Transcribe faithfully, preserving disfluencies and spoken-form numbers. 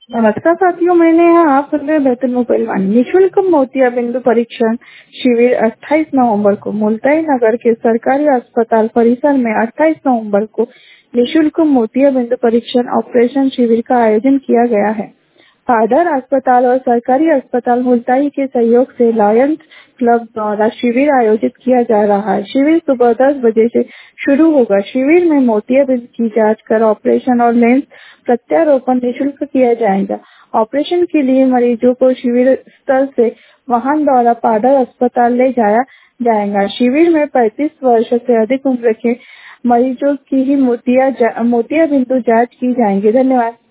नमस्कार साथियों, मैंने यहाँ आप सुन रहे हैं बेहतर मोबाइल वाणी। निःशुल्क मोतियाबिंद परीक्षण शिविर अट्ठाईस नवंबर को मुल्ताई नगर के सरकारी अस्पताल परिसर में अट्ठाईस नवंबर को निःशुल्क मोतियाबिंद परीक्षण ऑपरेशन शिविर का आयोजन किया गया है। पादर अस्पताल और सरकारी अस्पताल मुल्ताई के सहयोग से लायंस क्लब द्वारा शिविर आयोजित किया जा रहा है। शिविर सुबह दस बजे से शुरू होगा। शिविर में मोतियाबिंद की जांच कर ऑपरेशन और लेंस प्रत्यारोपण निःशुल्क किया जाएगा। ऑपरेशन के लिए मरीजों को शिविर स्थल से वाहन द्वारा पादर अस्पताल ले जाया जाएगा। शिविर में पैंतीस वर्ष से अधिक उम्र के मरीजों की ही मोतिया मोतियाबिंद जांच की जाएगी। धन्यवाद।